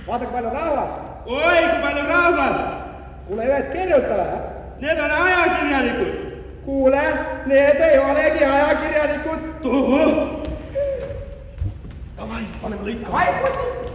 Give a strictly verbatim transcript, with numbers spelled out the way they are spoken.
Vaata, kui palju rahvast. Oi, kui palju rahvast. Kuule, ühed kirjutajad. Need on ajakirjanikud. Kuule, need ei olegi ajakirjanikud. Toho. Davai, paneme lõikama. Vaikus!